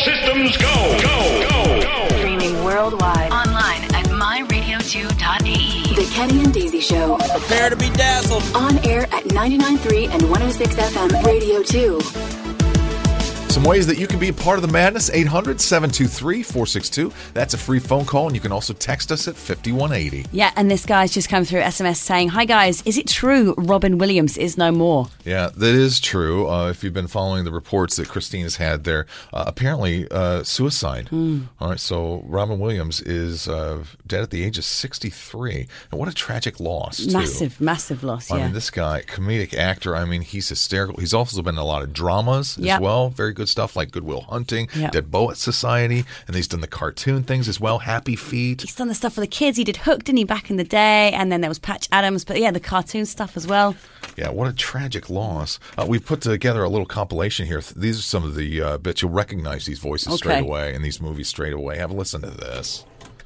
systems go. Streaming worldwide. Online at myradio2.ae. The Kenny and Daisy Show. Prepare to be dazzled. On air at 99.3 and 106 FM Radio 2. Some ways that you can be a part of the madness. 800-723-462. That's a free phone call, and you can also text us at 5180. Yeah, and this guy's just come through SMS saying, "Hi guys, is it true Robin Williams is no more?" Yeah, that is true. If you've been following the reports that Christine has had there, apparently suicide. All right, so Robin Williams is dead at the age of 63. And what a tragic loss, too. Massive loss, yeah. I mean, this guy, comedic actor, I mean, he's hysterical. He's also been in a lot of dramas as well. Very good stuff like Good Will Hunting, Dead Poets Society, and he's done the cartoon things as well, Happy Feet. He's done the stuff for the kids. He did Hook, didn't he, back in the day? And then there was Patch Adams, but yeah, the cartoon stuff as well. Yeah, what a tragic loss. We've put together a little compilation here. These are some of the bits. You'll recognize these voices straight away and these movies straight away. Have a listen to this.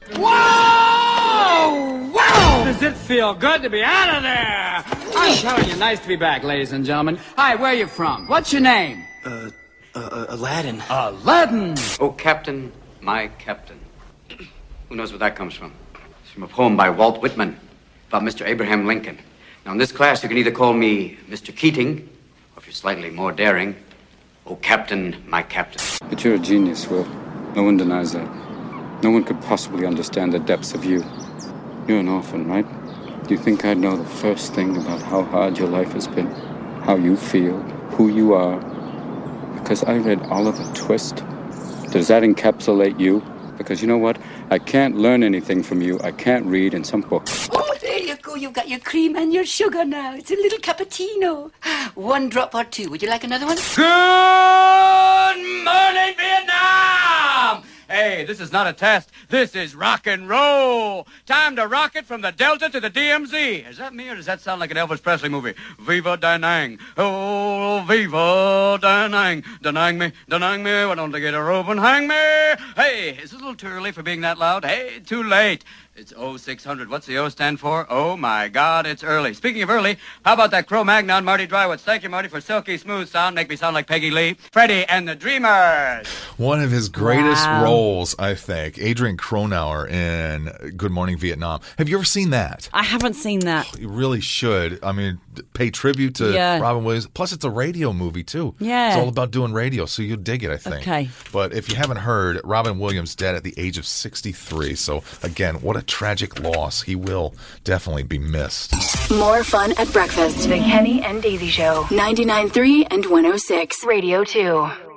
Whoa! Wow! Does it feel good to be out of there? I'm telling you, nice to be back, ladies and gentlemen. Hi, where are you from? What's your name? Aladdin. Aladdin! Oh, Captain, my Captain. Who knows where that comes from? It's from a poem by Walt Whitman about Mr. Abraham Lincoln. Now, in this class, you can either call me Mr. Keating, or if you're slightly more daring, oh, Captain, my Captain. But you're a genius, Will. No one denies that. No one could possibly understand the depths of you. You're an orphan, right? Do you think I'd know the first thing about how hard your life has been? How you feel? Who you are? Because I read Oliver Twist. Does that encapsulate you? Because you know what? I can't learn anything from you. I can't read in some books. Oh, there you go. You've got your cream and your sugar now. It's a little cappuccino. 1 drop or 2. Would you like another one? Good morning, Vietnam! Hey, this is not a test. This is rock and roll. Time to rock it from the Delta to the DMZ. Is that me or does that sound like an Elvis Presley movie? Viva Da Nang. Oh, Viva Da Nang. Da Nang me. Why don't they get a rope and hang me? Hey, is it a little too early for being that loud? Hey, too late. It's 0600. What's the O stand for? Oh, my God, it's early. Speaking of early, how about that Cro-Magnon, Marty Drywitz? Thank you, Marty, for silky smooth sound. Make me sound like Peggy Lee. Freddie and the Dreamers. One of his greatest roles, I think. Adrian Cronauer in Good Morning Vietnam. Have you ever seen that? I haven't seen that. You really should. I mean, pay tribute to Robin Williams. Plus, it's a radio movie, too. Yeah. It's all about doing radio, so you'll dig it, I think. Okay. But if you haven't heard, Robin Williams dead at the age of 63. So, again, what a tragic loss. He will definitely be missed. More fun at breakfast. The Kenny and Daisy Show. 99.3 and 106. Radio 2.